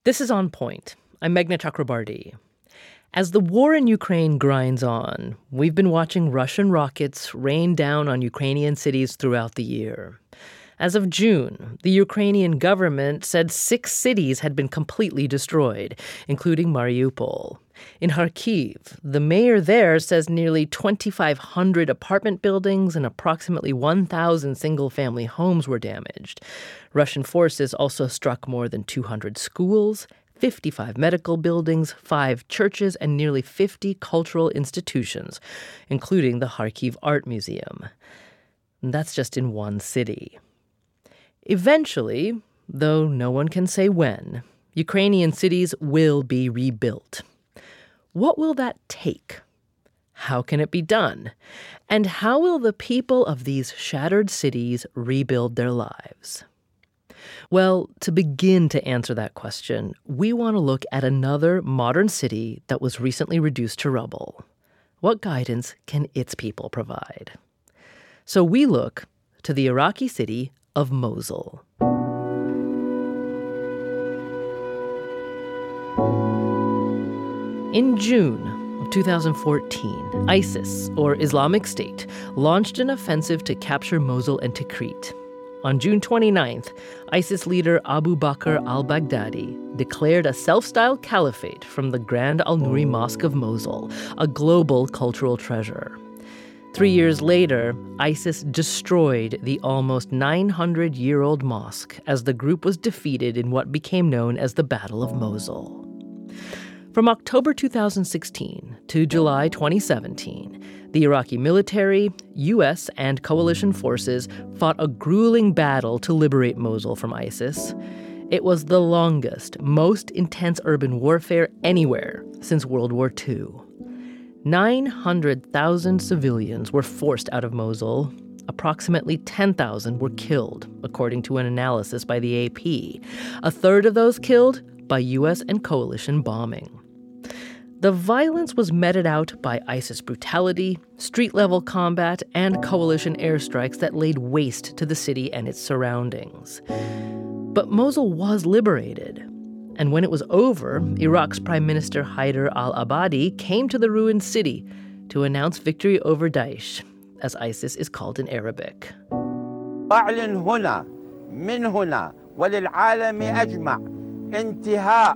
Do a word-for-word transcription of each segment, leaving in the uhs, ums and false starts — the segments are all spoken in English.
This is On Point. I'm Meghna Chakrabarti. As the war in Ukraine grinds on, we've been watching Russian rockets rain down on Ukrainian cities throughout the year. As of June, the Ukrainian government said six cities had been completely destroyed, including Mariupol. In Kharkiv, the mayor there says nearly twenty-five hundred apartment buildings and approximately one thousand single-family homes were damaged. Russian forces also struck more than two hundred schools, fifty-five medical buildings, five churches, and nearly fifty cultural institutions, including the Kharkiv Art Museum. And that's just in one city. Eventually, though no one can say when, Ukrainian cities will be rebuilt. What will that take? How can it be done? And how will the people of these shattered cities rebuild their lives? Well, to begin to answer that question, we want to look at another modern city that was recently reduced to rubble. What guidance can its people provide? So we look to the Iraqi city of Mosul. In June of two thousand fourteen, ISIS, or Islamic State, launched an offensive to capture Mosul and Tikrit. On June twenty-ninth, ISIS leader Abu Bakr al-Baghdadi declared a self-styled caliphate from the Grand Al-Nouri Mosque of Mosul, a global cultural treasure. Three years later, ISIS destroyed the almost nine hundred year old mosque as the group was defeated in what became known as the Battle of Mosul. From October two thousand sixteen to July twenty seventeen, the Iraqi military, U S, and coalition forces fought a grueling battle to liberate Mosul from ISIS. It was the longest, most intense urban warfare anywhere since World War Two. nine hundred thousand civilians were forced out of Mosul. Approximately ten thousand were killed, according to an analysis by the A P. A third of those killed by U S and coalition bombing. The violence was meted out by ISIS brutality, street-level combat, and coalition airstrikes that laid waste to the city and its surroundings. But Mosul was liberated. And when it was over, Iraq's Prime Minister Haider al-Abadi came to the ruined city to announce victory over Daesh, as ISIS is called in Arabic. أعلن هنا من هنا وللعالم أجمع انتهاء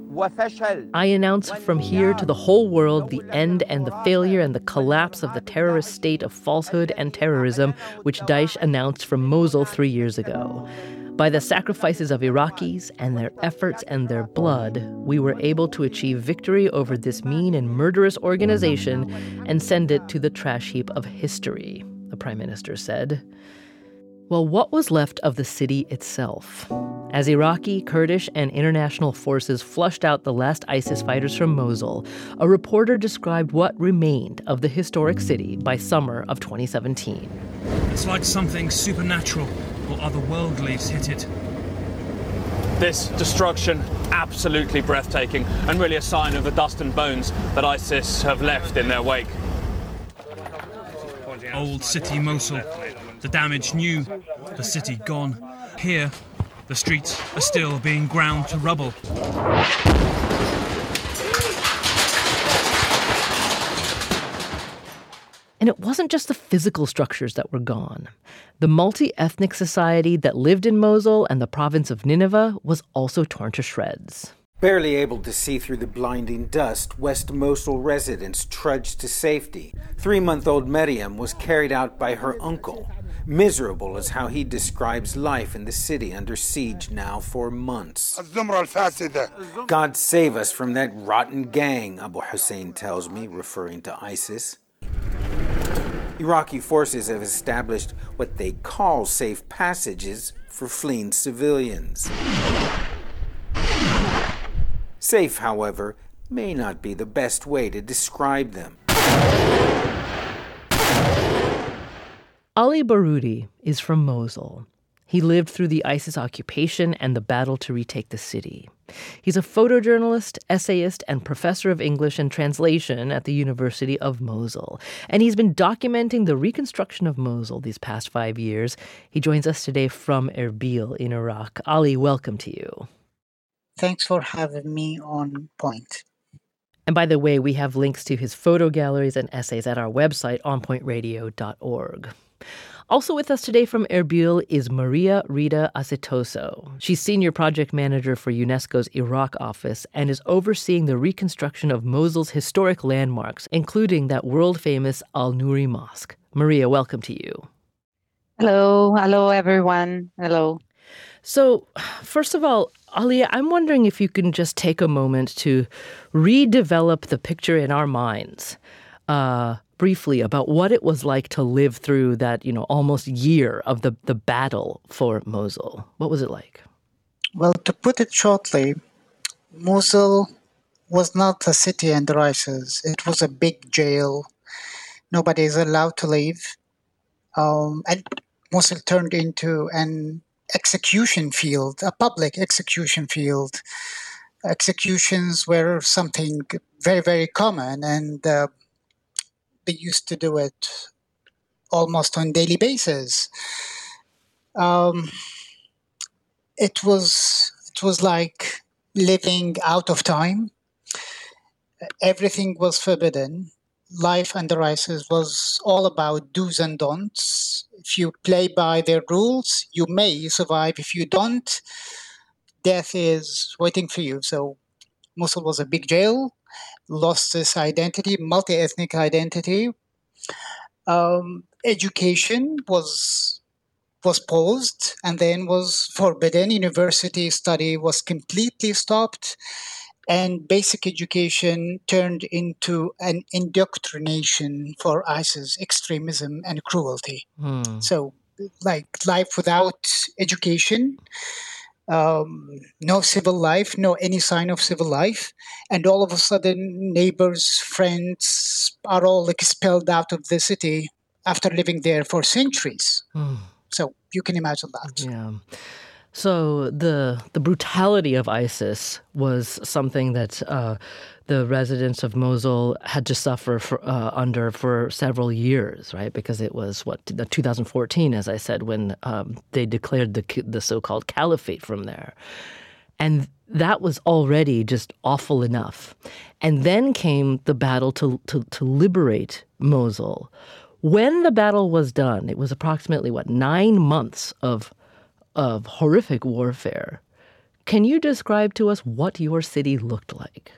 وفشل. I announce from here to the whole world the end and the failure and the collapse of the terrorist state of falsehood and terrorism which Daesh announced from Mosul three years ago. By the sacrifices of Iraqis and their efforts and their blood, we were able to achieve victory over this mean and murderous organization and send it to the trash heap of history, the Prime Minister said. Well, what was left of the city itself? As Iraqi, Kurdish, and international forces flushed out the last ISIS fighters from Mosul, a reporter described what remained of the historic city by summer of twenty seventeen. It's like something supernatural or otherworldly has hit it. This destruction, absolutely breathtaking, and really a sign of the dust and bones that ISIS have left in their wake. Old city Mosul, the damage new, the city gone. Here, the streets are still being ground to rubble. And it wasn't just the physical structures that were gone. The multi-ethnic society that lived in Mosul and the province of Nineveh was also torn to shreds. Barely able to see through the blinding dust, West Mosul residents trudged to safety. Three-month-old Maryam was carried out by her uncle. Miserable is how he describes life in the city under siege now for months. God save us from that rotten gang, Abu Hussein tells me, referring to ISIS. Iraqi forces have established what they call safe passages for fleeing civilians. Safe, however, may not be the best way to describe them. Ali Baroudi is from Mosul. He lived through the ISIS occupation and the battle to retake the city. He's a photojournalist, essayist, and professor of English and translation at the University of Mosul. And he's been documenting the reconstruction of Mosul these past five years. He joins us today from Erbil in Iraq. Ali, welcome to you. Thanks for having me on point. And by the way, we have links to his photo galleries and essays at our website, on point radio dot org. Also with us today from Erbil is Maria Rita Acetoso. She's Senior Project Manager for UNESCO's Iraq office and is overseeing the reconstruction of Mosul's historic landmarks, including that world-famous Al-Nouri Mosque. Maria, welcome to you. Hello. Hello, everyone. Hello. So, first of all, Alia, I'm wondering if you can just take a moment to redevelop the picture in our minds uh, briefly about what it was like to live through that, you know, almost year of the, the battle for Mosul. What was it like? Well, to put it shortly, Mosul was not a city under ISIS. It was a big jail. Nobody is allowed to leave. Um, and Mosul turned into an execution field, a public execution field. Executions were something very, very common, and uh, they used to do it almost on daily basis. Um, it was it was like living out of time. Everything was forbidden. Life under ISIS was all about do's and don'ts. If you play by their rules, you may survive. If you don't, death is waiting for you. So Mosul was a big jail, lost its identity, multi-ethnic identity. Um, education was was paused and then was forbidden. University study was completely stopped. And basic education turned into an indoctrination for ISIS extremism and cruelty. Hmm. So, like life without education, um, no civil life, no any sign of civil life, and all of a sudden, neighbors, friends are all expelled out of the city after living there for centuries. Hmm. So you can imagine that. Yeah. So the the brutality of ISIS was something that uh, the residents of Mosul had to suffer for, uh, under for several years, right? Because it was, what, the two thousand fourteen, as I said, when um, they declared the the so-called caliphate from there. And that was already just awful enough. And then came the battle to to, to liberate Mosul. When the battle was done, it was approximately, what, nine months of of horrific warfare. Can you describe to us what your city looked like?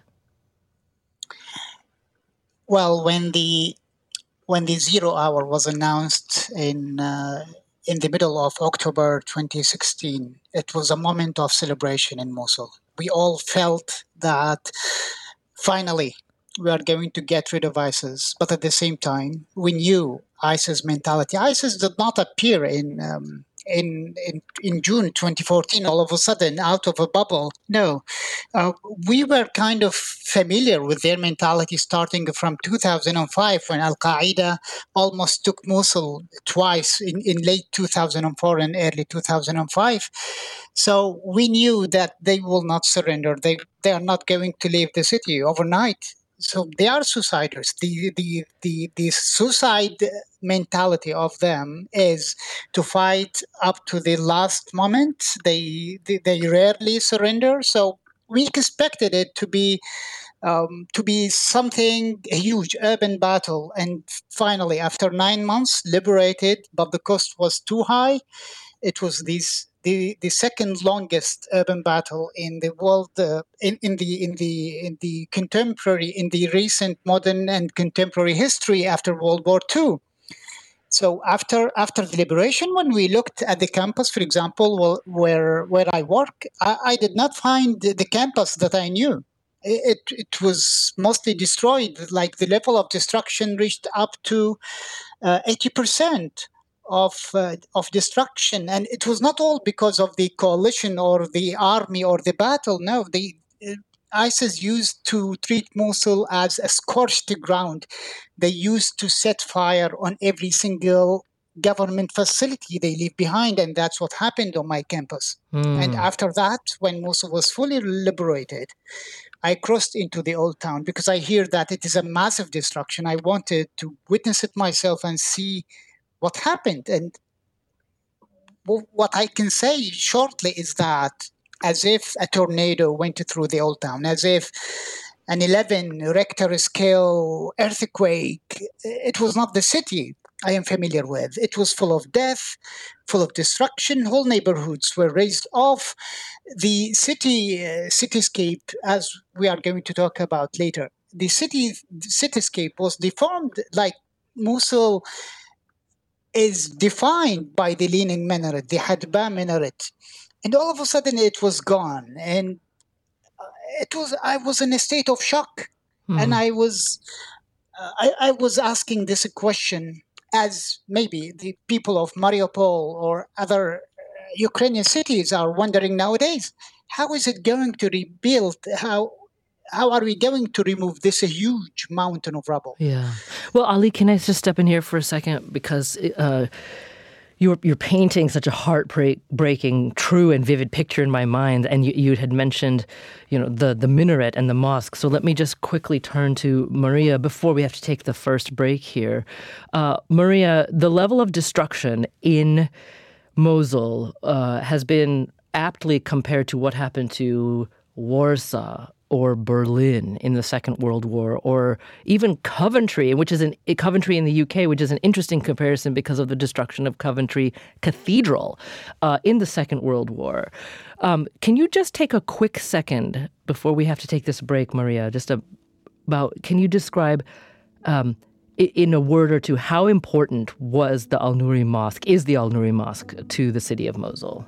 Well, when the when the zero hour was announced in uh, in the middle of October twenty sixteen, it was a moment of celebration in Mosul. We all felt that finally we are going to get rid of ISIS, but at the same time, we knew ISIS mentality. ISIS did not appear in. Um, In, in in June twenty fourteen, all of a sudden, out of a bubble. No, uh, we were kind of familiar with their mentality starting from two thousand five, when Al-Qaeda almost took Mosul twice in, in late two thousand four and early two thousand five. So we knew that they will not surrender. They they are not going to leave the city overnight. So they are suiciders. The the the the suicide mentality of them is to fight up to the last moment. They they, they rarely surrender. So we expected it to be um, to be something a huge urban battle, and finally, after nine months, liberated. But the cost was too high. It was this. The, the second longest urban battle in the world, uh, in, in the in the in the contemporary, in the recent modern and contemporary history after World War Two. So after after the liberation, when we looked at the campus, for example, well, where where I work, I, I did not find the, the campus that I knew. It it was mostly destroyed. Like the level of destruction reached up to uh, eighty percent. Of uh, of destruction, and it was not all because of the coalition or the army or the battle. No, the uh, ISIS used to treat Mosul as a scorched ground. They used to set fire on every single government facility they leave behind, and that's what happened on my campus. Mm. And after that, when Mosul was fully liberated, I crossed into the old town because I hear that it is a massive destruction. I wanted to witness it myself and see what happened. And w- what I can say shortly is that as if a tornado went through the old town, as if an eleven Richter scale earthquake. It was not the city I am familiar with. It was full of death, full of destruction. Whole neighborhoods were razed off. The city uh, cityscape, as we are going to talk about later, the city cityscape was deformed, like Mosul is defined by the leaning minaret, the Hadba minaret. And all of a sudden it was gone. And it was, I was in a state of shock. Hmm. And I was, uh, I, I was asking this question, as maybe the people of Mariupol or other uh, Ukrainian cities are wondering nowadays. How is it going to rebuild? How how are we going to remove this huge mountain of rubble? Yeah. Well, Ali, can I just step in here for a second? Because uh, you're you're painting such a heartbreaking, true and vivid picture in my mind. And you, you had mentioned, you know, the, the minaret and the mosque. So let me just quickly turn to Maria before we have to take the first break here. Uh, Maria, the level of destruction in Mosul uh, has been aptly compared to what happened to Warsaw or Berlin in the Second World War, or even Coventry, which is an Coventry in the U K, which is an interesting comparison because of the destruction of Coventry Cathedral uh, in the Second World War. Um, can you just take a quick second before we have to take this break, Maria? Just a, about can you describe um, in a word or two how important was the Al Nouri Mosque, is the Al Nouri Mosque to the city of Mosul?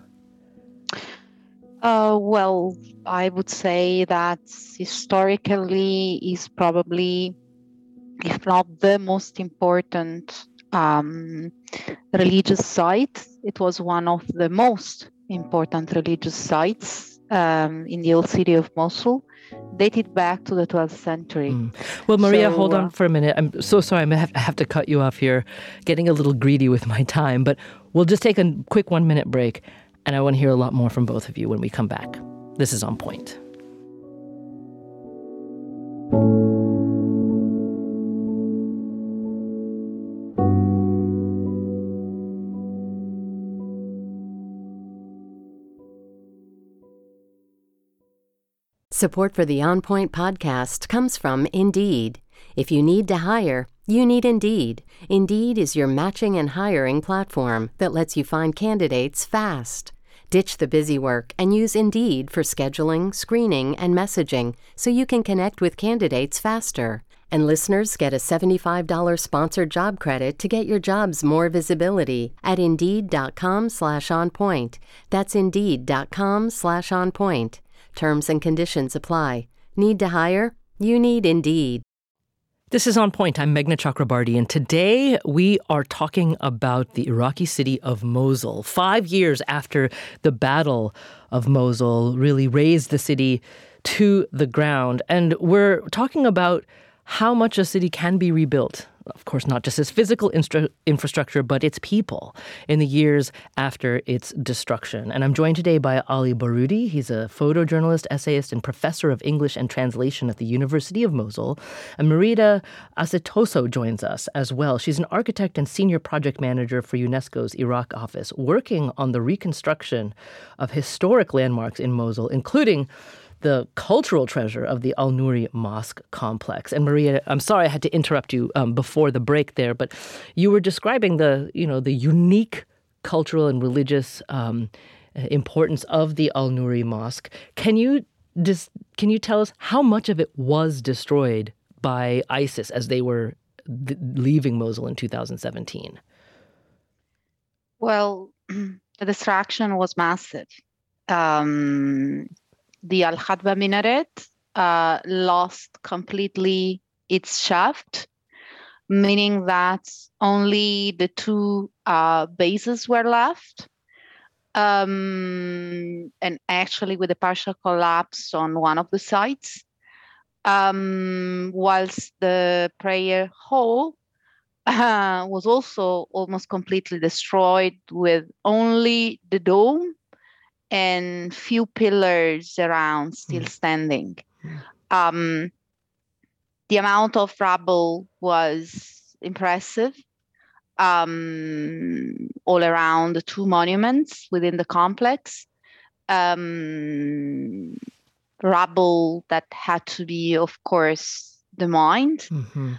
Uh, well, I would say that historically is probably, if not the most important um, religious site. It was one of the most important religious sites um, in the old city of Mosul, dated back to the twelfth century. Mm. Well, Maria, so, hold on uh, for a minute. I'm so sorry. I have, I have to cut you off here, getting a little greedy with my time, but we'll just take a quick one-minute break. And I want to hear a lot more from both of you when we come back. This is On Point. Support for the On Point podcast comes from Indeed. If you need to hire, you need Indeed. Indeed is your matching and hiring platform that lets you find candidates fast. Ditch the busy work and use Indeed for scheduling, screening, and messaging so you can connect with candidates faster. And listeners get a seventy-five dollars sponsored job credit to get your jobs more visibility at Indeed.com slash on point. That's Indeed.com slash on point. Terms and conditions apply. Need to hire? You need Indeed. This is On Point. I'm Meghna Chakrabarty, and today we are talking about the Iraqi city of Mosul. Five years after the Battle of Mosul really razed the city to the ground, and we're talking about how much a city can be rebuilt. Of course, not just its physical instra- infrastructure, but its people in the years after its destruction. And I'm joined today by Ali Baroudi. He's a photojournalist, essayist, and professor of English and translation at the University of Mosul. And Merida Acetoso joins us as well. She's an architect and senior project manager for UNESCO's Iraq office, working on the reconstruction of historic landmarks in Mosul, including the cultural treasure of the Al Nouri Mosque complex. And Maria, I'm sorry I had to interrupt you um, before the break there, but you were describing the, you know, the unique cultural and religious um, importance of the Al Nouri Mosque. Can you dis- can you tell us how much of it was destroyed by ISIS as they were th- leaving Mosul in two thousand seventeen? Well, the destruction was massive. Um, The Al-Hadba minaret uh, lost completely its shaft, meaning that only the two uh, bases were left. Um, and actually with a partial collapse on one of the sides, um, whilst the prayer hall uh, was also almost completely destroyed with only the dome and few pillars around still standing. Um, the amount of rubble was impressive. Um, all around the two monuments within the complex. um, rubble that had to be, of course, demined. Mm-hmm.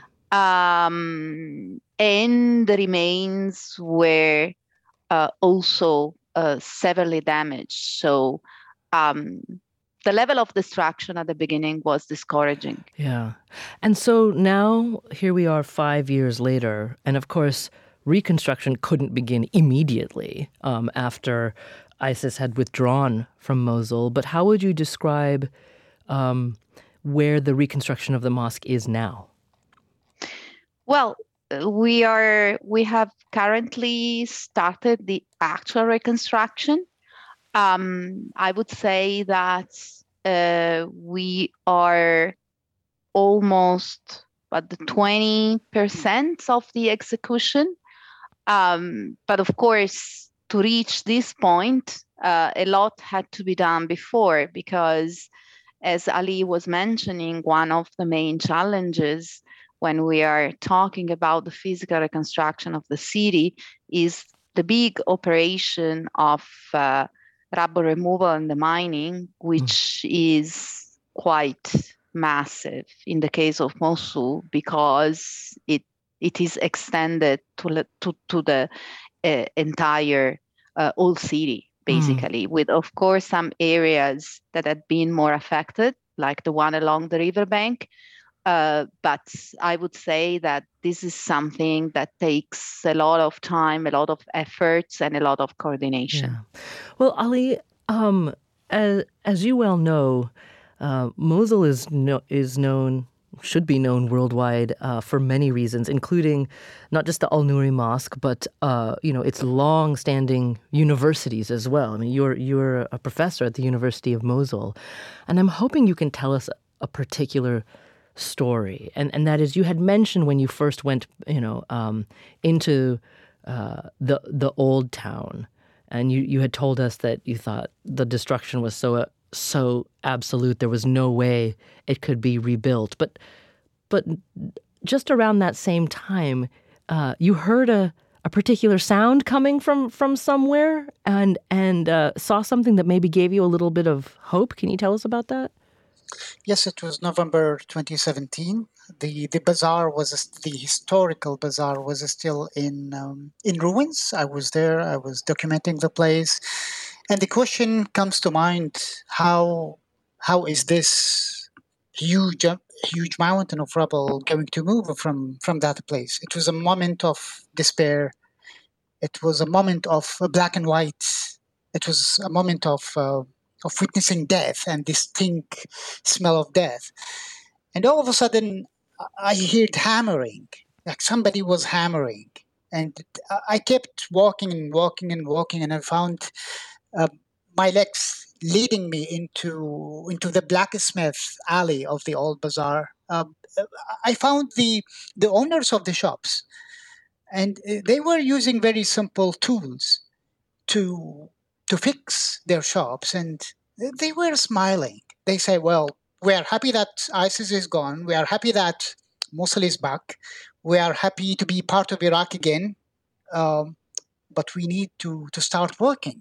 Um, and the remains were uh, also uh, severely damaged. So um, the level of destruction at the beginning was discouraging. Yeah. And so now here we are five years later, and of course, reconstruction couldn't begin immediately um, after ISIS had withdrawn from Mosul. But how would you describe um, where the reconstruction of the mosque is now? Well, we are we have currently started the actual reconstruction. Um, I would say that uh, we are almost at the twenty percent of the execution. Um, but of course, to reach this point, uh, a lot had to be done before, because as Ali was mentioning, one of the main challenges when we are talking about the physical reconstruction of the city is the big operation of uh, rubble removal and demining, which mm. is quite massive in the case of Mosul, because it it is extended to to, to the uh, entire uh, old city, basically, mm. with, of course, some areas that had been more affected, like the one along the riverbank. Uh, but I would say that this is something that takes a lot of time, a lot of efforts, and a lot of coordination. Yeah. Well, Ali, um, as, as you well know, uh, Mosul is no, is known, should be known worldwide uh, for many reasons, including not just the Al-Nouri Mosque, but uh, you know, its long-standing universities as well. I mean, you're you're a professor at the University of Mosul, and I'm hoping you can tell us a particular story, and and that is, you had mentioned when you first went, you know, um, into uh, the the old town, and you, you had told us that you thought the destruction was so uh, so absolute, there was no way it could be rebuilt. But but just around that same time, uh, you heard a, a particular sound coming from from somewhere, and and uh, saw something that maybe gave you a little bit of hope. Can you tell us about that? Yes, it was November twenty seventeen. The the bazaar was the historical bazaar was still in um, in ruins. I was there. I was documenting the place, and the question comes to mind: how how is this huge huge mountain of rubble going to move from from that place? It was a moment of despair. It was a moment of black and white. It was a moment of uh, of witnessing death and distinct smell of death. And all of a sudden, I heard hammering, like somebody was hammering. And I kept walking and walking and walking, and I found uh, my legs leading me into into the blacksmith alley of the old bazaar. Uh, I found the the owners of the shops, and they were using very simple tools to to fix their shops, and they were smiling. They say, well, we are happy that ISIS is gone. We are happy that Mosul is back. We are happy to be part of Iraq again. Um, but we need to, to start working.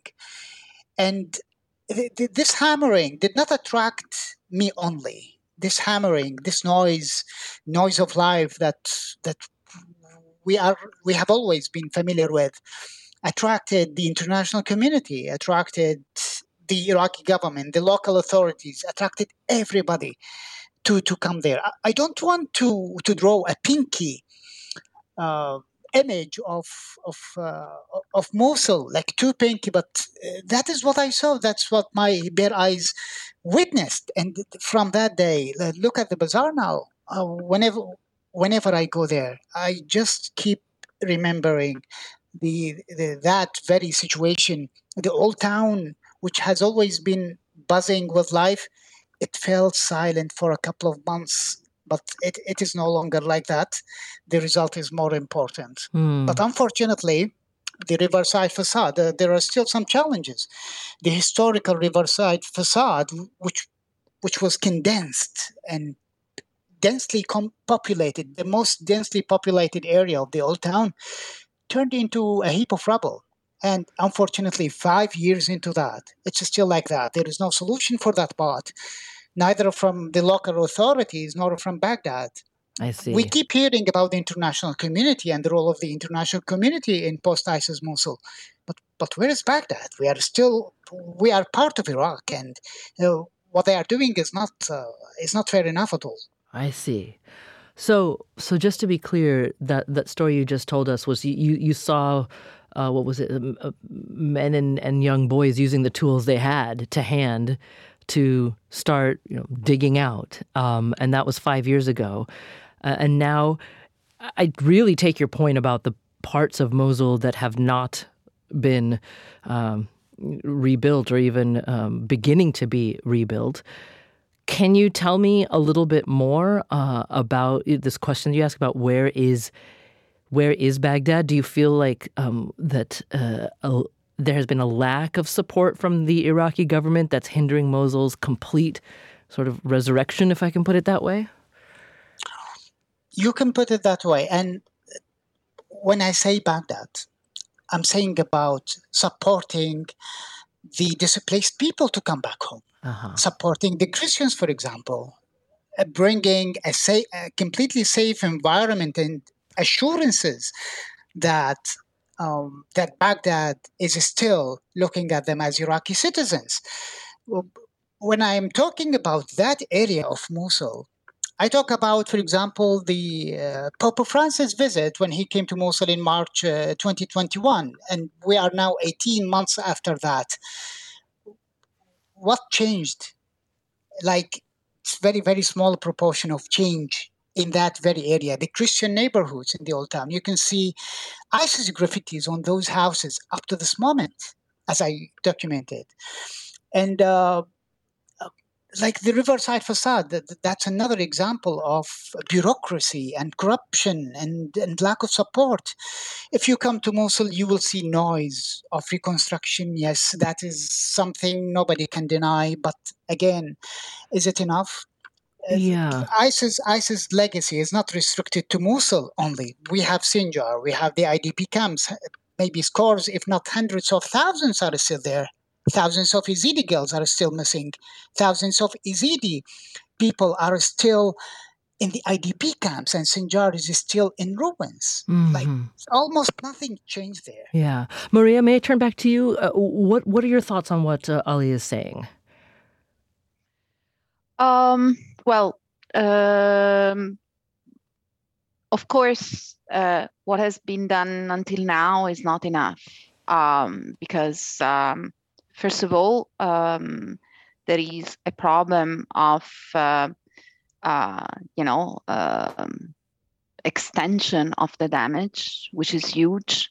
And th- th- this hammering did not attract me only. This hammering, this noise, noise of life that that we are we have always been familiar with, attracted the international community, attracted the Iraqi government, the local authorities, attracted everybody to, to come there. I, I don't want to, to draw a pinky uh, image of of uh, of Mosul, like too pinky, but uh, that is what I saw. That's what my bare eyes witnessed. And from that day, uh, look at the bazaar now. Uh, whenever whenever I go there, I just keep remembering the, the that very situation. The old town, which has always been buzzing with life, it fell silent for a couple of months. But it, it is no longer like that. The result is more important. Mm. But unfortunately, the riverside facade, uh, there are still some challenges. The historical riverside facade, which which was condensed and densely com- populated, the most densely populated area of the old town, turned into a heap of rubble. And unfortunately, five years into that, it's still like that. There is no solution for that part, neither from the local authorities nor from Baghdad. I see. We keep hearing about the international community and the role of the international community in post-ISIS Mosul. But but where is Baghdad? We are still, we are part of Iraq, and you know, what they are doing is not uh, is not fair enough at all. I see. So so just to be clear, that, that story you just told us was you, you, you saw, uh, what was it, um, uh, men and, and young boys using the tools they had to hand to start, you know, digging out. Um, and that was five years ago. Uh, and now I really take your point about the parts of Mosul that have not been um, rebuilt or even um, beginning to be rebuilt. Can you tell me a little bit more uh, about this question you asked about where is where is Baghdad? Do you feel like um, that uh, a, there has been a lack of support from the Iraqi government that's hindering Mosul's complete sort of resurrection, if I can put it that way? You can put it that way. And when I say Baghdad, I'm saying about supporting the displaced people to come back home, uh-huh. supporting the Christians, for example, uh, bringing a, sa- a completely safe environment and assurances that um, that Baghdad is still looking at them as Iraqi citizens. When I am talking about that area of Mosul, I talk about, for example, the uh, Pope Francis visit when he came to Mosul in March uh, twenty twenty-one, and we are now eighteen months after that. What changed? Like, it's very, very small proportion of change in that very area. The Christian neighborhoods in the old town, you can see ISIS graffitis on those houses up to this moment, as I documented. And uh, like the Riverside facade, that, that's another example of bureaucracy and corruption and, and lack of support. If you come to Mosul, you will see noise of reconstruction. Yes, that is something nobody can deny. But again, is it enough? Yeah. ISIS ISIS legacy is not restricted to Mosul only. We have Sinjar, we have the I D P camps, maybe scores, if not hundreds of thousands are still there. Thousands of Yazidi girls are still missing. Thousands of Yazidi people are still in the I D P camps, and Sinjar is still in ruins. Mm-hmm. Like, almost nothing changed there. Yeah. Maria, may I turn back to you? Uh, what What are your thoughts on what uh, Ali is saying? Um. Well, um, of course, uh, what has been done until now is not enough, um, because um, first of all, um, there is a problem of, uh, uh, you know, um, extension of the damage, which is huge.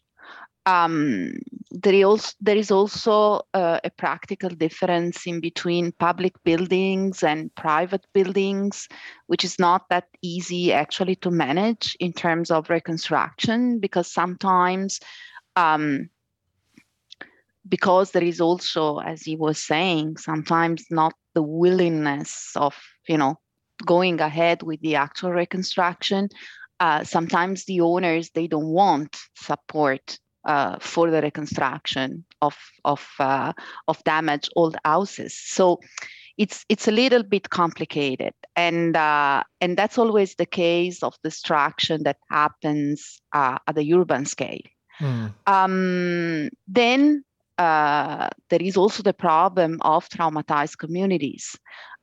Um, there is also, there is also uh, a practical difference in between public buildings and private buildings, which is not that easy actually to manage in terms of reconstruction, because sometimes, um, because there is also, as he was saying, sometimes not the willingness of, you know, going ahead with the actual reconstruction. Uh, sometimes the owners, they don't want support Uh, for the reconstruction of of uh, of damaged old houses. So it's it's a little bit complicated, and uh, and that's always the case of destruction that happens uh, at the urban scale. Mm. Um, then uh, there is also the problem of traumatized communities.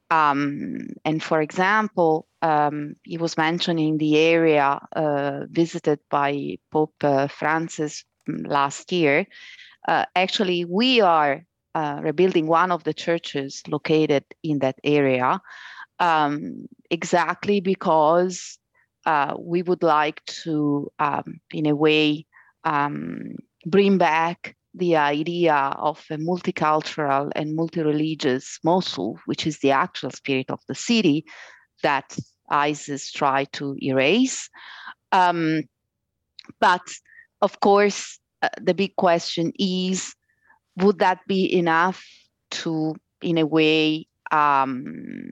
Um, and for example, um, he was mentioning the area uh, visited by Pope uh, Francis last year. Uh, actually, we are uh, rebuilding one of the churches located in that area, um, exactly because uh, we would like to, um, in a way, um, bring back the idea of a multicultural and multi-religious Mosul, which is the actual spirit of the city that ISIS tried to erase. Um, but of course, uh, the big question is, would that be enough to, in a way, um,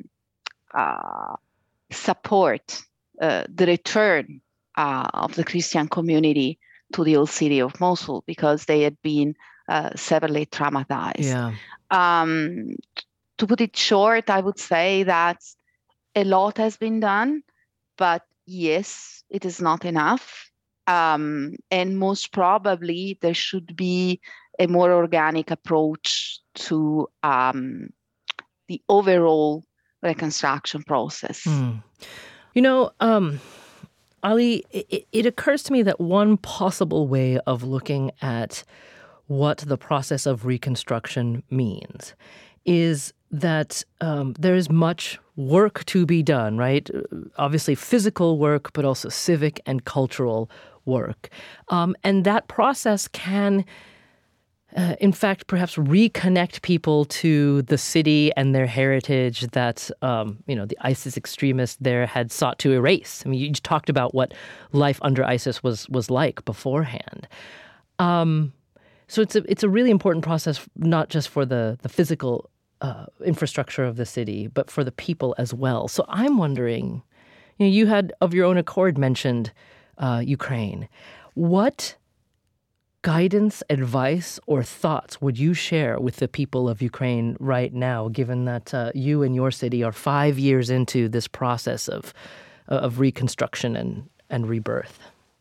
uh, support uh, the return uh, of the Christian community to the old city of Mosul because they had been uh, severely traumatized. Yeah. Um, to put it short, I would say that a lot has been done, but yes, it is not enough. Um, and most probably there should be a more organic approach to um, the overall reconstruction process. Mm. You know, um, Ali, it, it occurs to me that one possible way of looking at what the process of reconstruction means is that um, there is much work to be done, right? Obviously physical work, but also civic and cultural work. Um, and that process can, uh, in fact, perhaps reconnect people to the city and their heritage that, um, you know, the ISIS extremists there had sought to erase. I mean, you talked about what life under ISIS was was like beforehand. Um, so it's a it's a really important process, not just for the the physical uh, infrastructure of the city, but for the people as well. So I'm wondering, you know, you had of your own accord mentioned uh, Ukraine. What guidance, advice, or thoughts would you share with the people of Ukraine right now, given that uh, you and your city are five years into this process of of reconstruction and, and rebirth?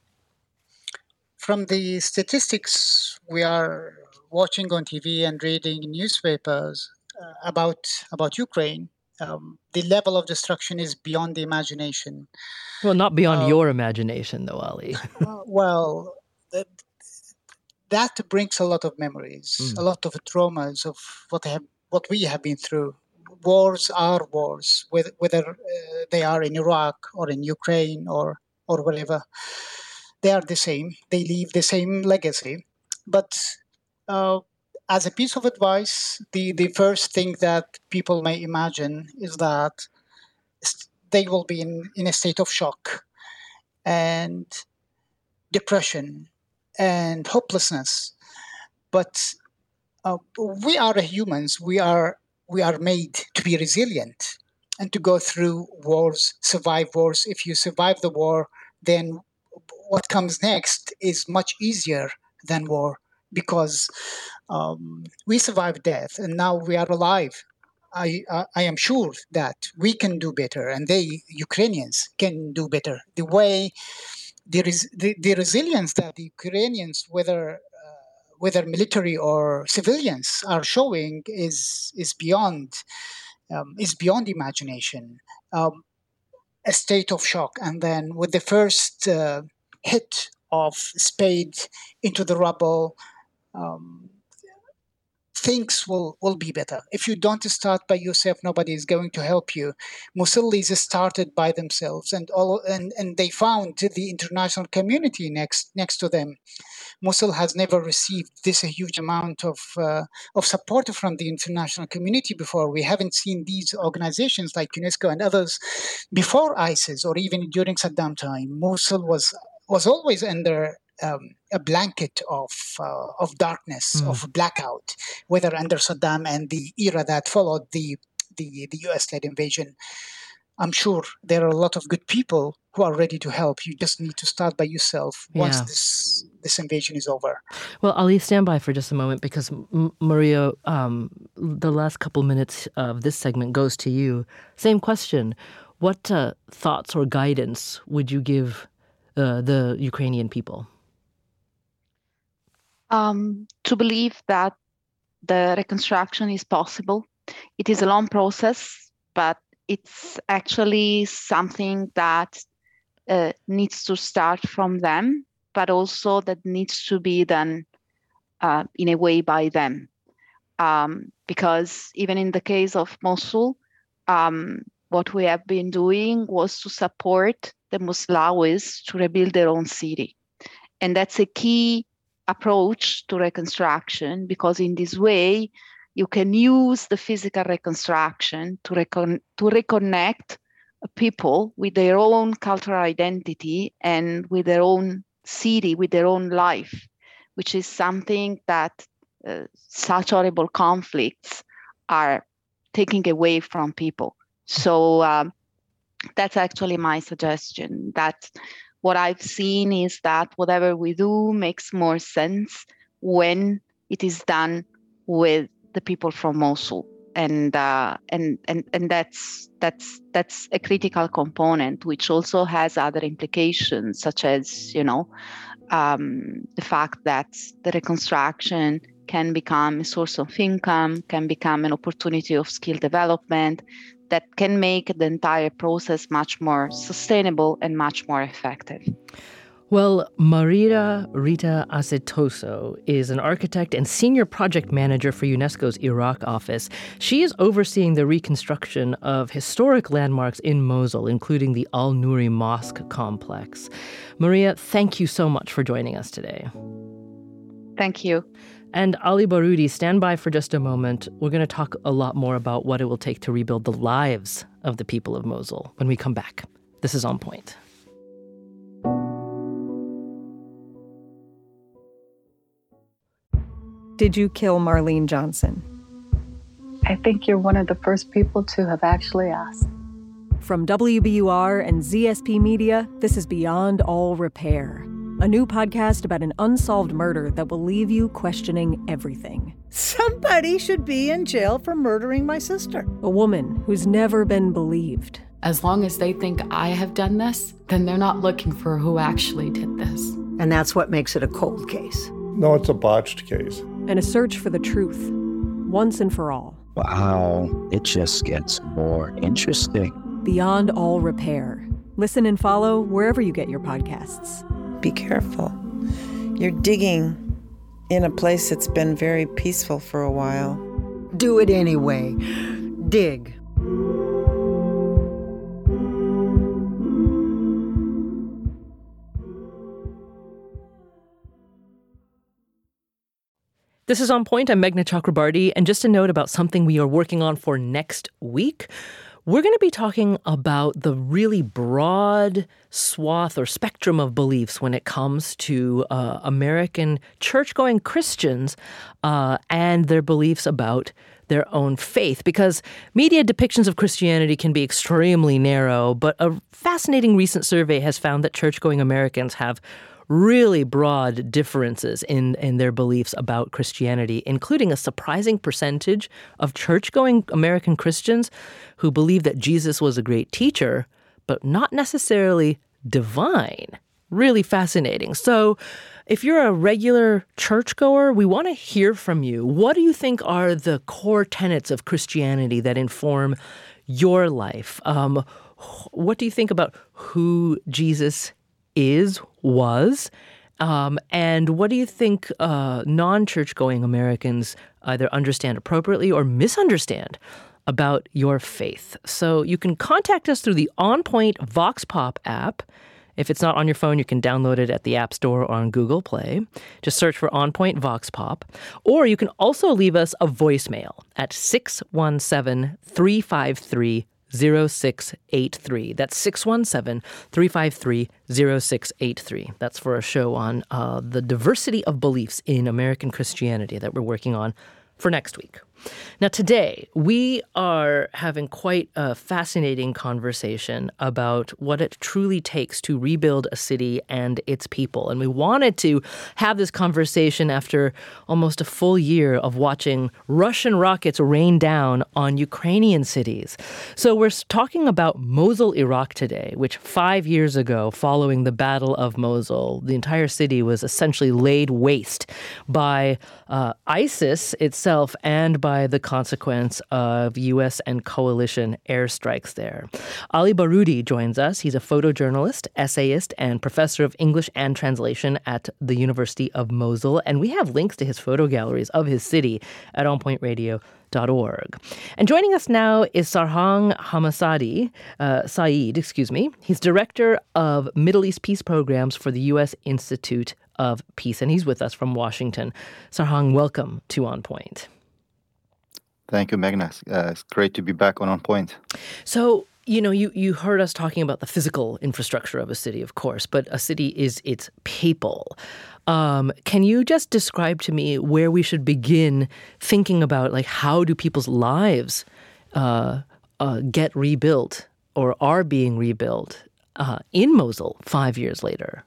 From the statistics we are watching on T V and reading newspapers uh, about about Ukraine, um, the level of destruction is beyond the imagination. Well, not beyond Uh, your imagination, though, Ali. uh, well, that, that brings a lot of memories, Mm. a lot of traumas of what have what we have been through. Wars are wars, whether, whether uh, they are in Iraq or in Ukraine or or wherever. They are the same. They leave the same legacy. But uh, as a piece of advice, the, the first thing that people may imagine is that they will be in, in a state of shock and depression and hopelessness. But uh, we are humans. We are we are made to be resilient and to go through wars, survive wars. If you survive the war, then what comes next is much easier than war because um, we survived death and now we are alive. I, I I am sure that we can do better, and they Ukrainians can do better. The way there is the, the resilience that the Ukrainians, whether uh, whether military or civilians, are showing is is beyond um, is beyond imagination. Um, a state of shock, and then with the first uh, hit of spade into the rubble, um, things will, will be better. If you don't start by yourself, nobody is going to help you. Mosulis started by themselves, and all, and, and they found the international community next next to them. Mosul has never received this a huge amount of uh, of support from the international community before. We haven't seen these organizations like UNESCO and others before ISIS or even during Saddam time. Mosul was was always under um, a blanket of uh, of darkness, mm. of blackout, whether under Saddam and the era that followed the the, the U S-led invasion. I'm sure there are a lot of good people who are ready to help. You just need to start by yourself once yeah. this this invasion is over. Well, Ali, stand by for just a moment because, M- Maria, um, the last couple minutes of this segment goes to you. Same question. What uh, thoughts or guidance would you give uh, the Ukrainian people? Um, to believe that the reconstruction is possible. It is a long process, but it's actually something that uh, needs to start from them, but also that needs to be done uh, in a way by them. Um, because even in the case of Mosul, um, what we have been doing was to support the Moslawis to rebuild their own city. And that's a key approach to reconstruction, because in this way, you can use the physical reconstruction to, recon- to reconnect people with their own cultural identity and with their own city, with their own life, which is something that uh, such horrible conflicts are taking away from people. So um, that's actually my suggestion, that what I've seen is that whatever we do makes more sense when it is done with the people from Mosul. And uh, and and and that's that's that's a critical component, which also has other implications, such as, you know, um, the fact that the reconstruction can become a source of income, can become an opportunity of skill development that can make the entire process much more sustainable and much more effective. Well, Maria Rita Acetoso is an architect and senior project manager for UNESCO's Iraq office. She is overseeing the reconstruction of historic landmarks in Mosul, including the Al-Nouri Mosque complex. Maria, thank you so much for joining us today. Thank you. And Ali Baroudi, stand by for just a moment. We're going to talk a lot more about what it will take to rebuild the lives of the people of Mosul when we come back. This is On Point. Did you kill Marlene Johnson? I think you're one of the first people to have actually asked. From W B U R and Z S P Media, this is Beyond All Repair, a new podcast about an unsolved murder that will leave you questioning everything. Somebody should be in jail for murdering my sister. A woman who's never been believed. As long as they think I have done this, then they're not looking for who actually did this. And that's what makes it a cold case. No, it's a botched case. And a search for the truth, once and for all. Wow, it just gets more interesting. Beyond All Repair. Listen and follow wherever you get your podcasts. Be careful. You're digging in a place that's been very peaceful for a while. Do it anyway. Dig. This is On Point. I'm Meghna Chakrabarti. And just a note about something we are working on for next week. We're going to be talking about the really broad swath or spectrum of beliefs when it comes to uh, American church-going Christians uh, and their beliefs about their own faith. Because media depictions of Christianity can be extremely narrow, but a fascinating recent survey has found that church-going Americans have really broad differences in, in their beliefs about Christianity, including a surprising percentage of church-going American Christians who believe that Jesus was a great teacher, but not necessarily divine. Really fascinating. So if you're a regular churchgoer, we want to hear from you. What do you think are the core tenets of Christianity that inform your life? Um, what do you think about who Jesus is, was, um, and what do you think uh, non-church-going Americans either understand appropriately or misunderstand about your faith? So you can contact us through the On Point Vox Pop app. If it's not on your phone, you can download it at the App Store or on Google Play. Just search for On Point Vox Pop. Or you can also leave us a voicemail at six one seven, three five three, zero six eight three. That's six one seven, three five three, zero six eight three. That's for a show on uh, the diversity of beliefs in American Christianity that we're working on for next week. Now, today, we are having quite a fascinating conversation about what it truly takes to rebuild a city and its people. And we wanted to have this conversation after almost a full year of watching Russian rockets rain down on Ukrainian cities. So we're talking about Mosul, Iraq today, which five years ago, following the Battle of Mosul, the entire city was essentially laid waste by uh, ISIS itself and by the consequence of U S and coalition airstrikes there. Ali Baroudi joins us. He's a photojournalist, essayist, and professor of English and translation at the University of Mosul. And we have links to his photo galleries of his city at on point radio dot org. And joining us now is Sarhang Hamasadi, uh, Saeed, excuse me. He's director of Middle East Peace Programs for the U S Institute of Peace, and he's with us from Washington. Sarhang, welcome to On Point. Thank you, Meghna. Uh, it's great to be back on On Point. So, you know, you, you heard us talking about the physical infrastructure of a city, of course, but a city is its people. Um, can you just describe to me where we should begin thinking about, like, how do people's lives uh, uh, get rebuilt or are being rebuilt uh, in Mosul five years later.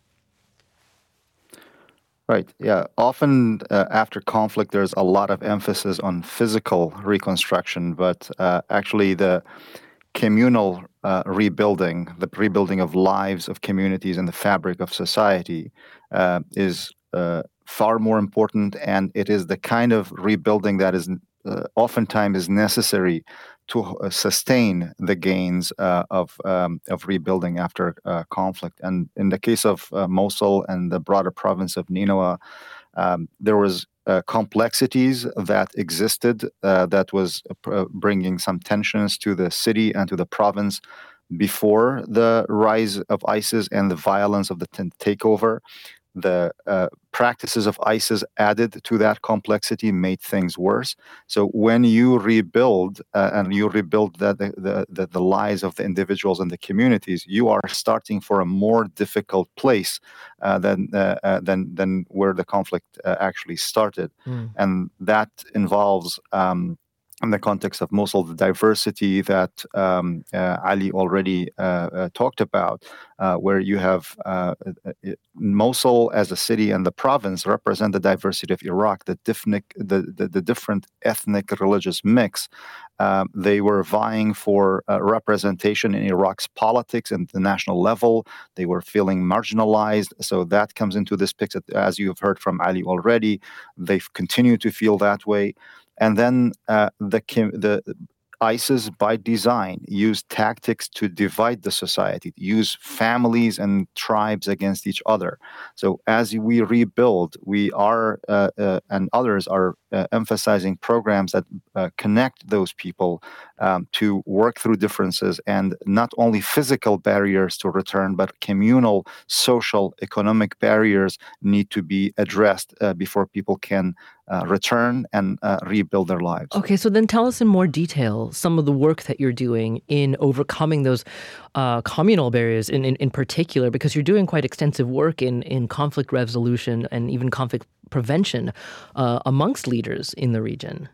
Right. Yeah. Often uh, after conflict, there's a lot of emphasis on physical reconstruction, but uh, actually the communal uh, rebuilding, the rebuilding of lives of communities and the fabric of society uh, is uh, far more important, and it is the kind of rebuilding that is uh, oftentimes is necessary to uh, sustain the gains uh, of um, of rebuilding after uh, conflict. And in the case of uh, Mosul and the broader province of Nineveh, um, there was uh, complexities that existed uh, that was uh, bringing some tensions to the city and to the province before the rise of ISIS and the violence of the t- takeover. The uh, practices of ISIS added to that complexity, made things worse. So when you rebuild uh, and you rebuild the, the, the, the lives of the individuals and the communities, you are starting for a more difficult place uh, than, uh, uh, than, than where the conflict uh, actually started. Mm. And that involves um, in the context of Mosul, the diversity that um, uh, Ali already uh, uh, talked about, uh, where you have uh, Mosul as a city and the province represent the diversity of Iraq, the, diffnic, the, the, the different ethnic religious mix. Um, they were vying for uh, representation in Iraq's politics and the national level. They were feeling marginalized. So that comes into this picture, as you have heard from Ali already. They've continued to feel that way. And then uh, the the ISIS, by design, used tactics to divide the society, use families and tribes against each other. So as we rebuild, we are, uh, uh, and others are uh, emphasizing programs that uh, connect those people um, to work through differences, and not only physical barriers to return, but communal, social, economic barriers need to be addressed uh, before people can Uh, return and uh, rebuild their lives. Okay, so then tell us in more detail some of the work that you're doing in overcoming those uh, communal barriers in, in, in particular, because you're doing quite extensive work in, in conflict resolution and even conflict prevention uh, amongst leaders in the region.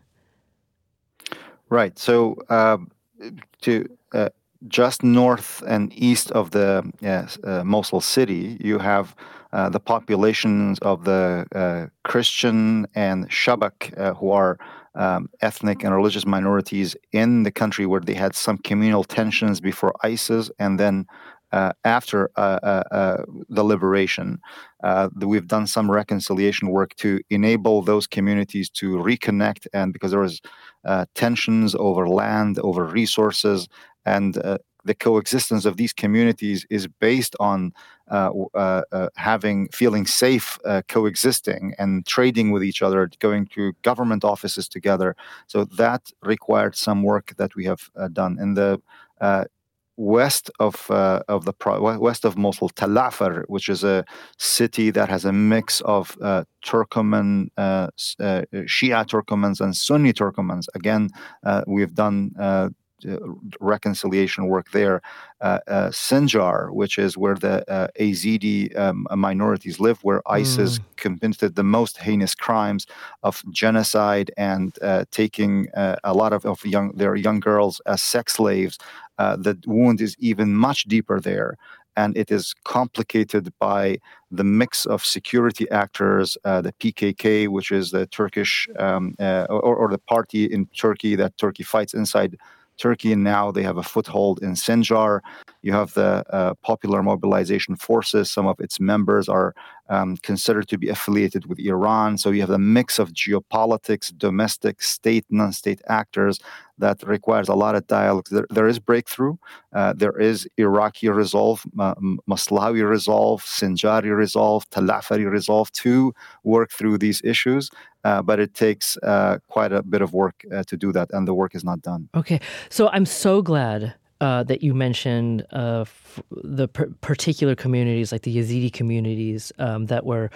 Right. So uh, to uh, just north and east of the yes, uh, Mosul city, you have Uh, the populations of the uh, Christian and Shabak, uh, who are um, ethnic and religious minorities in the country, where they had some communal tensions before ISIS, and then uh, after uh, uh, uh, the liberation. Uh, we've done some reconciliation work to enable those communities to reconnect, and because there was uh, tensions over land, over resources, and uh, the coexistence of these communities is based on uh, uh, uh, having, feeling safe, uh, coexisting and trading with each other, going to government offices together. So that required some work that we have uh, done. In the uh, west of uh, of the pro- west of Mosul, Tal Afar, which is a city that has a mix of uh, Turkoman, uh, uh, Shia Turkomans and Sunni Turkomans. Again, uh, we've done Uh, reconciliation work there. Uh, uh, Sinjar, which is where the uh, Yazidi um, minorities live, where ISIS mm. committed the most heinous crimes of genocide and uh, taking uh, a lot of, of young their young girls as sex slaves. Uh, the wound is even much deeper there. And it is complicated by the mix of security actors, uh, the P K K, which is the Turkish, um, uh, or, or the party in Turkey that Turkey fights inside Turkey, and now they have a foothold in Sinjar. You have the uh, Popular Mobilization Forces. Some of its members are um, considered to be affiliated with Iran. So you have a mix of geopolitics, domestic, state, non-state actors that requires a lot of dialogue. There, there is breakthrough. Uh, there is Iraqi resolve, uh, Maslawi resolve, Sinjari resolve, Tal Afari resolve to work through these issues. Uh, but it takes uh, quite a bit of work uh, to do that, and the work is not done. Okay, so I'm so glad uh, that you mentioned uh, f- the per- particular communities, like the Yazidi communities, um, that were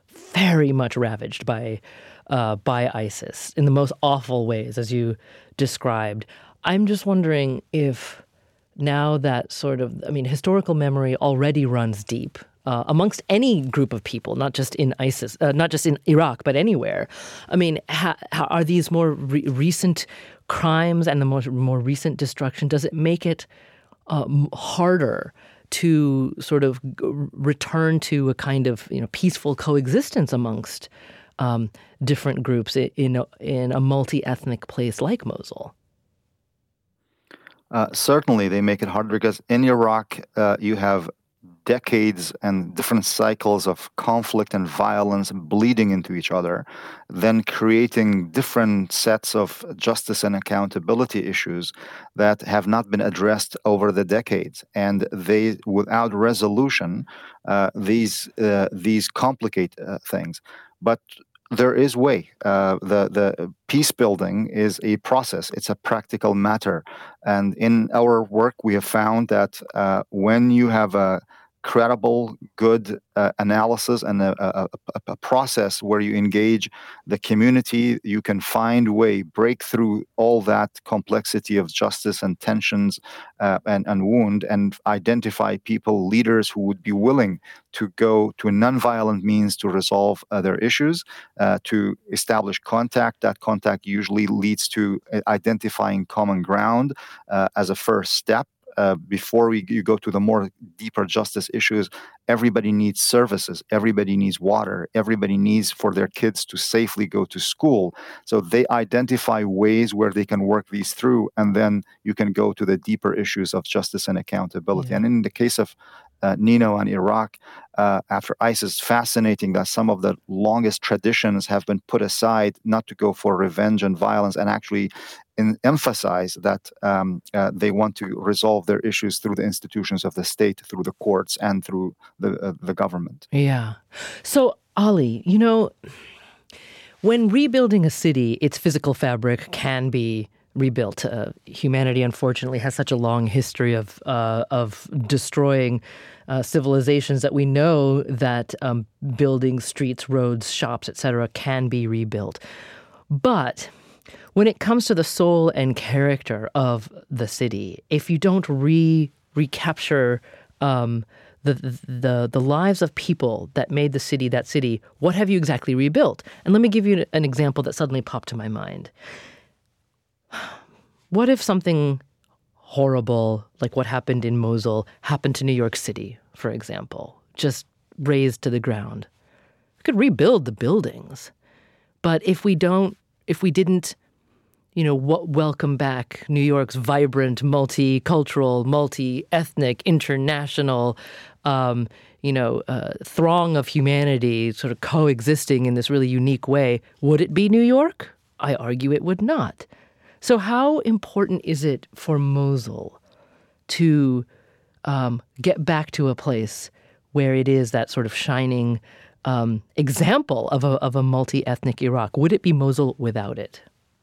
very much ravaged by uh, by ISIS in the most awful ways, as you described. I'm just wondering if now that sort of, I mean, historical memory already runs deep Uh, amongst any group of people, not just in ISIS, uh, not just in Iraq, but anywhere. I mean, ha- ha- are these more re- recent crimes and the more, more recent destruction, does it make it uh, harder to sort of return to a kind of, you know, peaceful coexistence amongst um, different groups in a, in a multi-ethnic place like Mosul? Uh, certainly, they make it harder because in Iraq, uh, you have decades and different cycles of conflict and violence bleeding into each other, then creating different sets of justice and accountability issues that have not been addressed over the decades. And they, without resolution, uh, these uh, these complicate uh, things. But there is way. Uh, the the peace building is a process. It's a practical matter, and in our work, we have found that uh, when you have a credible, good uh, analysis and a, a, a, a process where you engage the community, you can find a way, break through all that complexity of justice and tensions uh, and, and wound, and identify people, leaders who would be willing to go to a nonviolent means to resolve uh, their issues, uh, to establish contact. That contact usually leads to identifying common ground uh, as a first step. Uh, before we you go to the more deeper justice issues, everybody needs services, everybody needs water, everybody needs for their kids to safely go to school. So they identify ways where they can work these through, and then you can go to the deeper issues of justice and accountability. Yeah. And in the case of uh, Nino and Iraq, uh, after ISIS, fascinating that some of the longest traditions have been put aside, not to go for revenge and violence, and actually in emphasize that um, uh, they want to resolve their issues through the institutions of the state, through the courts, and through the uh, the government. Yeah. So, Ali, you know, when rebuilding a city, its physical fabric can be rebuilt. Uh, humanity, unfortunately, has such a long history of uh, of destroying uh, civilizations that we know that um, buildings, streets, roads, shops, et cetera, can be rebuilt. But when it comes to the soul and character of the city, if you don't re recapture um, the, the the lives of people that made the city that city, what have you exactly rebuilt? And let me give you an example that suddenly popped to my mind. What if something horrible, like what happened in Mosul, happened to New York City, for example, just razed to the ground? We could rebuild the buildings, but if we don't, if we didn't, you know, what welcome back New York's vibrant, multicultural, multi-ethnic, international, um, you know, uh, throng of humanity sort of coexisting in this really unique way, would it be New York? I argue it would not. So how important is it for Mosul to um, get back to a place where it is that sort of shining um, example of a, of a multi-ethnic Iraq? Would it be Mosul without it?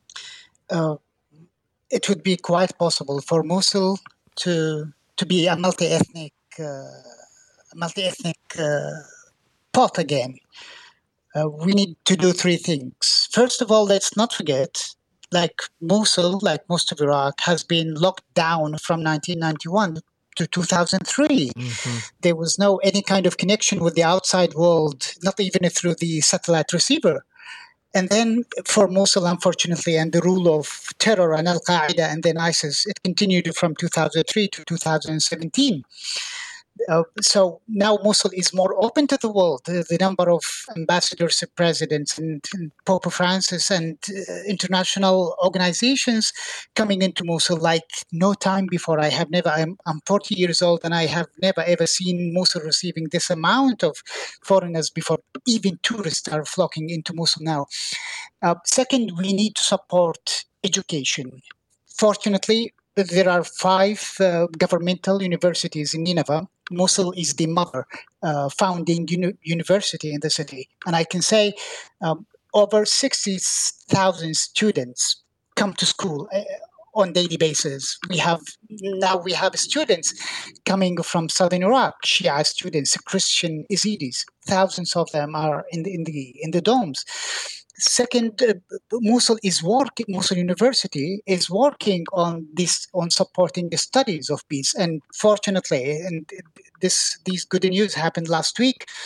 Uh, it would be quite possible for Mosul to to be a multi-ethnic uh, multi-ethnic uh, pot again. Uh, we need to do three things. First of all, let's not forget, like Mosul, like most of Iraq, has been locked down from nineteen ninety-one to two thousand three. Mm-hmm. There was no any kind of connection with the outside world, not even through the satellite receiver. And then for Mosul, unfortunately, and the rule of terror and Al-Qaeda and then ISIS, it continued from two thousand three to two thousand seventeen. Uh, so now Mosul is more open to the world. The, the number of ambassadors, presidents, and, and Pope Francis and uh, international organizations coming into Mosul like no time before. I have never, I'm, I'm forty years old, and I have never ever seen Mosul receiving this amount of foreigners before. Even tourists are flocking into Mosul now. Uh, second, we need to support education. Fortunately, there are five uh, governmental universities in Nineveh. Mosul is the mother uh, founding uni- university in the city. And I can say um, over sixty thousand students come to school uh, on daily basis. We have now we have students coming from southern Iraq, Shia students, Christian Yazidis. Thousands of them are in the in the in the domes. Second, uh, Mosul is working. Mosul University is working on this, on supporting the studies of peace. And fortunately, and this these good news happened last week.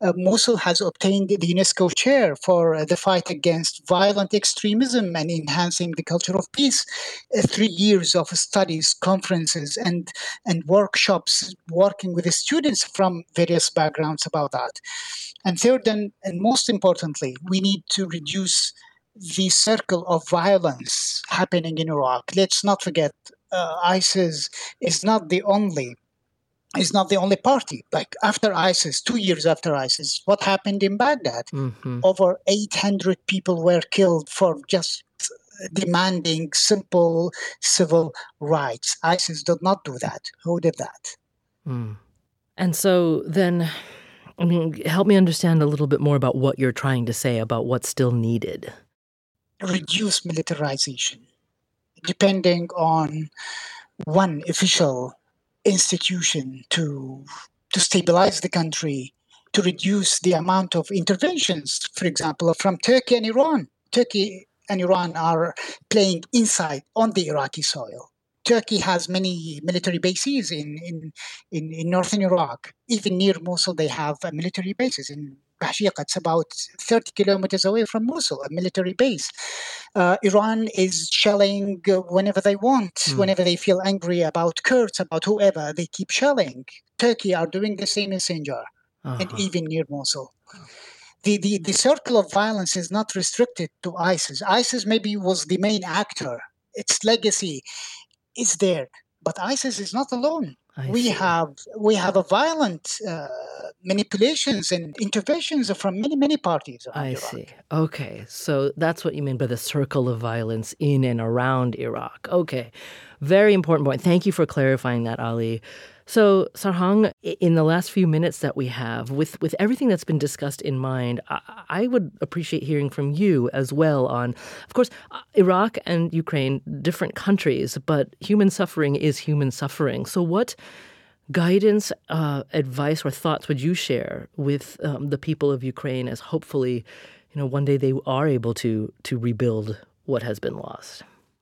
Uh, Mosul has obtained the UNESCO chair for uh, the fight against violent extremism and enhancing the culture of peace. Uh, three years of studies, conferences, and, and workshops working with the students from various backgrounds about that. And third, and, and most importantly, we need to reduce the circle of violence happening in Iraq. Let's not forget, uh, ISIS is not the only is not the only party. Like after ISIS, two years after ISIS, what happened in Baghdad? Mm-hmm. Over eight hundred people were killed for just demanding simple civil rights. ISIS did not do that. Who did that? Mm. And so then, I mean, help me understand a little bit more about what you're trying to say about what's still needed. Reduce militarization, depending on one official institution to to stabilize the country, to reduce the amount of interventions, for example, from Turkey and Iran. Turkey and Iran are playing inside on the Iraqi soil. Turkey has many military bases in, in, in, in northern Iraq. Even near Mosul, they have uh, military bases. In Bashiqa, it's about thirty kilometers away from Mosul, a military base. Uh, Iran is shelling uh, whenever they want, mm. whenever they feel angry about Kurds, about whoever, they keep shelling. Turkey are doing the same in Sinjar, uh-huh. and even near Mosul. The, the, the circle of violence is not restricted to ISIS. ISIS maybe was the main actor. Its legacy is there, but ISIS is not alone. I we see. have we have a violent uh, manipulations and interventions from many many parties. I Iraq. see. Okay, so that's what you mean by the circle of violence in and around Iraq. Okay, very important point. Thank you for clarifying that, Ali. So, Sarhang, in the last few minutes that we have, with, with everything that's been discussed in mind, I, I would appreciate hearing from you as well on, of course, Iraq and Ukraine, different countries, but human suffering is human suffering. So what guidance, uh, advice, or thoughts would you share with um, the people of Ukraine as hopefully, you know, one day they are able to to rebuild what has been lost?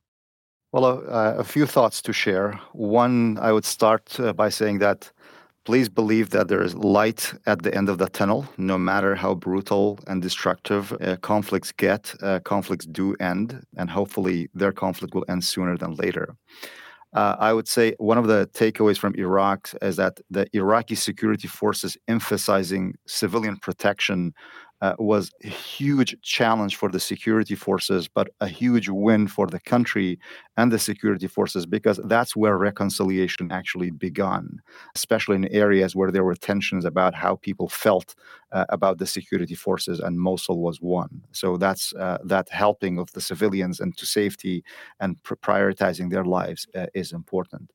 Well, uh, a few thoughts to share. One, I would start uh, by saying that please believe that there is light at the end of the tunnel, no matter how brutal and destructive uh, conflicts get. Uh, conflicts do end, and hopefully their conflict will end sooner than later. Uh, I would say one of the takeaways from Iraq is that the Iraqi security forces emphasizing civilian protection Uh, was a huge challenge for the security forces, but a huge win for the country and the security forces, because that's where reconciliation actually began, especially in areas where there were tensions about how people felt uh, about the security forces, and Mosul was one. So that's uh, that helping of the civilians and to safety and pr- prioritizing their lives uh, is important.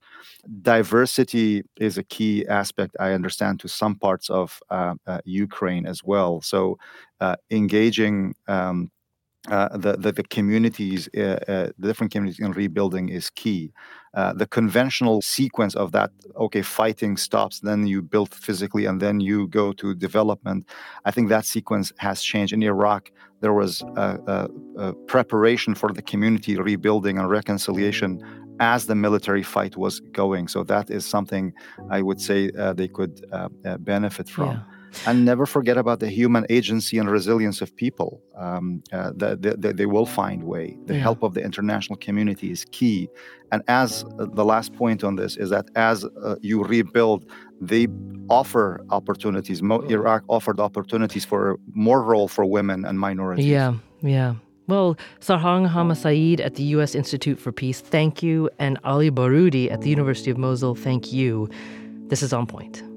Diversity is a key aspect, I understand, to some parts of uh, uh, Ukraine as well. So Uh, engaging um, uh, the, the the communities, uh, uh, the different communities in rebuilding is key. Uh, the conventional sequence of that, okay, fighting stops, then you build physically, and then you go to development. I think that sequence has changed. In Iraq, there was a, a, a preparation for the community rebuilding and reconciliation as the military fight was going. So that is something I would say uh, they could uh, uh, benefit from. Yeah. And never forget about the human agency and resilience of people. Um, uh, the, the, the, they will find way. The yeah. help of the international community is key. And as uh, the last point on this is that as uh, you rebuild, they offer opportunities. Mo- Iraq offered opportunities for more role for women and minorities. Yeah, yeah. Well, Sarhang Hamasaeed at the U S Institute for Peace, thank you. And Ali Baroudi at the University of Mosul, thank you. This is On Point.